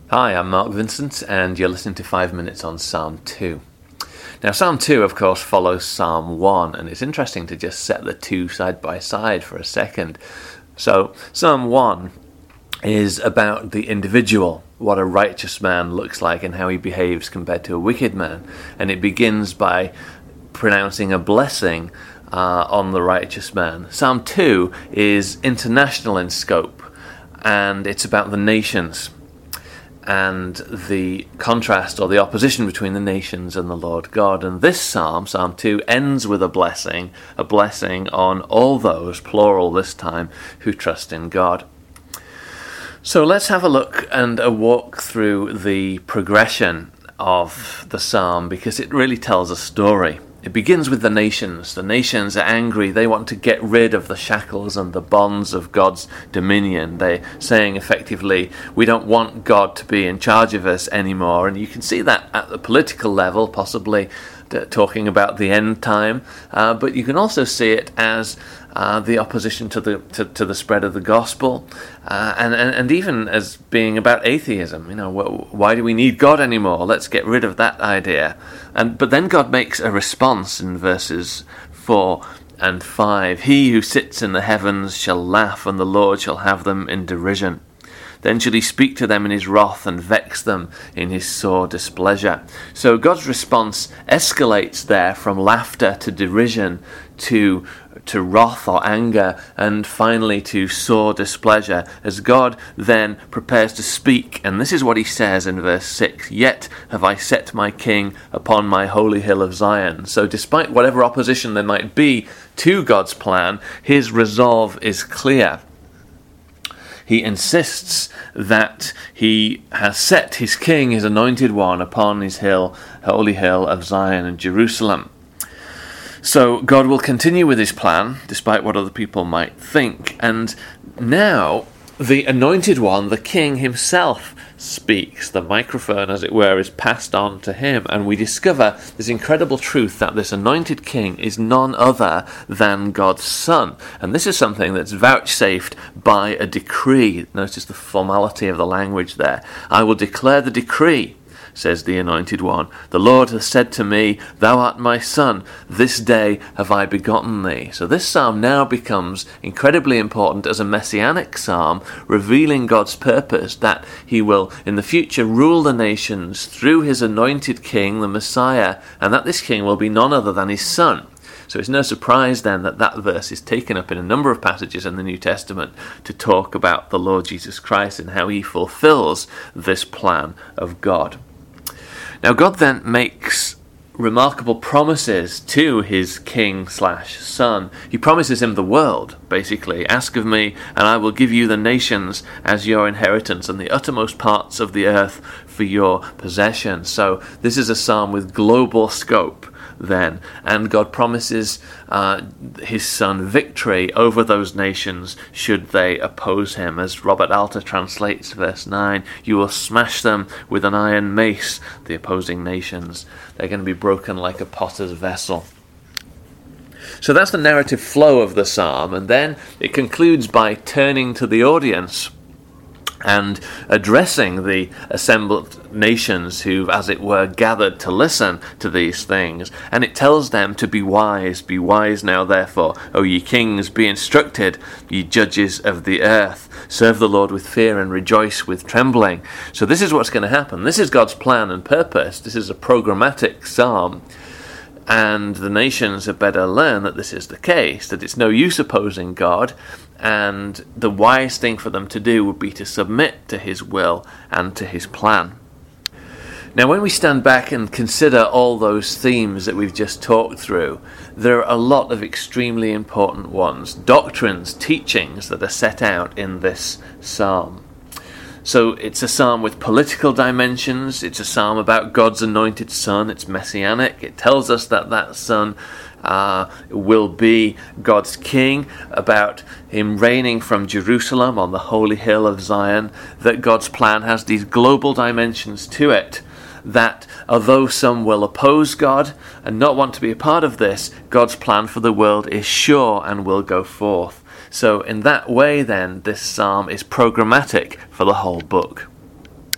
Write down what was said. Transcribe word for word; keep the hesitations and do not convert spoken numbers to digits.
Hi, I'm Mark Vincent, and you're listening to five minutes on Psalm two. Now, Psalm two, of course, follows Psalm one, and it's interesting to just set the two side by side for a second. So, Psalm one is about the individual, what a righteous man looks like and how he behaves compared to a wicked man. And it begins by pronouncing a blessing uh, on the righteous man. Psalm two is international in scope, and it's about the nations and the contrast or the opposition between the nations and the Lord God. And this psalm, Psalm two, ends with a blessing, a blessing on all those, plural this time, who trust in God. So let's have a look and a walk through the progression of the psalm, because it really tells a story. It begins with the nations. The nations are angry. They want to get rid of the shackles and the bonds of God's dominion. They're saying effectively, we don't want God to be in charge of us anymore. And you can see that at the political level, possibly talking about the end time. Uh, but you can also see it as uh, the opposition to the to, to the spread of the gospel, uh, and, and and even as being about atheism. You know, why do we need God anymore? Let's get rid of that idea. And but then God makes a response in verses four and five. He who sits in the heavens shall laugh, and the Lord shall have them in derision. Then shall he speak to them in his wrath and vex them in his sore displeasure. So God's response escalates there from laughter to derision to to wrath or anger, and finally to sore displeasure, as God then prepares to speak. And this is what he says in verse six, "Yet have I set my king upon my holy hill of Zion." So despite whatever opposition there might be to God's plan, his resolve is clear. He insists that he has set his king, his anointed one, upon his hill, holy hill of Zion and Jerusalem. So God will continue with his plan, despite what other people might think. And now the anointed one, the king himself, speaks. The microphone, as it were, is passed on to him. And we discover this incredible truth that this anointed king is none other than God's son. And this is something that's vouchsafed by a decree. Notice the formality of the language there. "I will declare the decree," says the anointed one. "The Lord has said to me, thou art my son, this day have I begotten thee." So this psalm now becomes incredibly important as a messianic psalm, revealing God's purpose that he will in the future rule the nations through his anointed king, the Messiah, and that this king will be none other than his son. So it's no surprise then that that verse is taken up in a number of passages in the New Testament to talk about the Lord Jesus Christ and how he fulfills this plan of God. Now God then makes remarkable promises to his king slash son. He promises him the world, basically. "Ask of me, and I will give you the nations as your inheritance, and the uttermost parts of the earth for your possession." So this is a psalm with global scope then, and God promises uh, his son victory over those nations should they oppose him. As Robert Alter translates verse nine, "You will smash them with an iron mace, the opposing nations. They're going to be broken like a potter's vessel." So that's the narrative flow of the psalm, and then it concludes by turning to the audience and addressing the assembled nations who've, as it were, gathered to listen to these things. And it tells them to be wise. "Be wise now, therefore, O ye kings, be instructed, ye judges of the earth. Serve the Lord with fear and rejoice with trembling." So this is what's going to happen. This is God's plan and purpose. This is a programmatic psalm. And the nations had better learn that this is the case, that it's no use opposing God, and the wise thing for them to do would be to submit to his will and to his plan. Now, when we stand back and consider all those themes that we've just talked through, there are a lot of extremely important ones, doctrines, teachings that are set out in this psalm. So it's a psalm with political dimensions. It's a psalm about God's anointed son. It's messianic. It tells us that that son uh, will be God's king, about him reigning from Jerusalem on the holy hill of Zion, that God's plan has these global dimensions to it, that although some will oppose God and not want to be a part of this, God's plan for the world is sure and will go forth. So in that way then, this psalm is programmatic for the whole book.